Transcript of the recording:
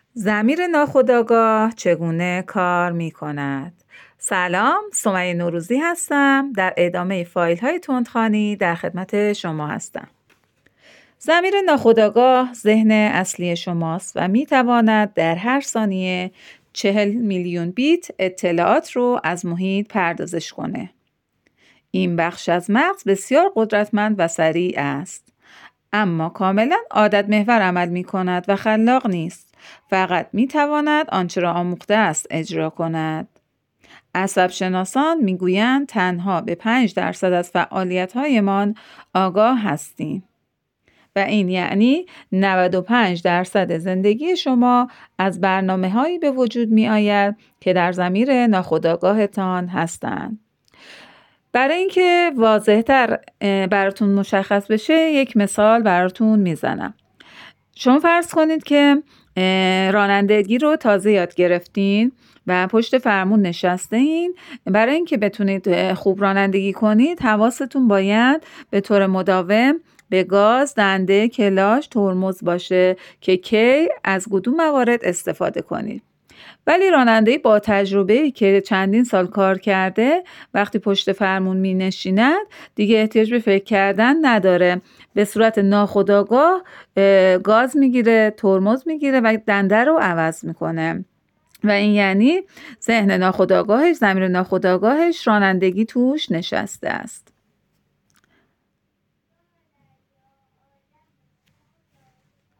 ضمیر ناخودآگاه چگونه کار می کند؟ سلام، سمیه نوروزی هستم. در ادامه فایل‌های تندخوانی در خدمت شما هستم. ضمیر ناخودآگاه ذهن اصلی شماست و می تواند در هر ثانیه 40 میلیون بیت اطلاعات رو از محیط پردازش کنه. این بخش از مغز بسیار قدرتمند و سریع است. اما کاملا عادت محور عمل می کند و خلاق نیست. فقط می تواند آنچه را آموخته است اجرا کند. عصب شناسان می گویند تنها به 5% از فعالیت‌هایمان آگاه هستیم. و این یعنی 95% زندگی شما از برنامه‌هایی به وجود می آید که در ضمیر ناخودآگاهتان هستند. برای اینکه واضح‌تر براتون مشخص بشه یک مثال براتون میزنم. شما فرض کنید که رانندگی رو تازه یاد گرفتین و پشت فرمون نشسته این. برای اینکه بتونید خوب رانندگی کنید حواستون باید به طور مداوم به گاز، دنده، کلاش، ترمز باشه که کی از کدوم موارد استفاده کنید. ولی راننده با تجربه‌ای که چندین سال کار کرده وقتی پشت فرمون می نشیند دیگه احتیاج به فکر کردن نداره. به صورت ناخودآگاه گاز میگیره، ترمز میگیره و دنده رو عوض میکنه. و این یعنی ذهن ناخودآگاهش، ضمیر ناخودآگاهش رانندگی توش نشسته است.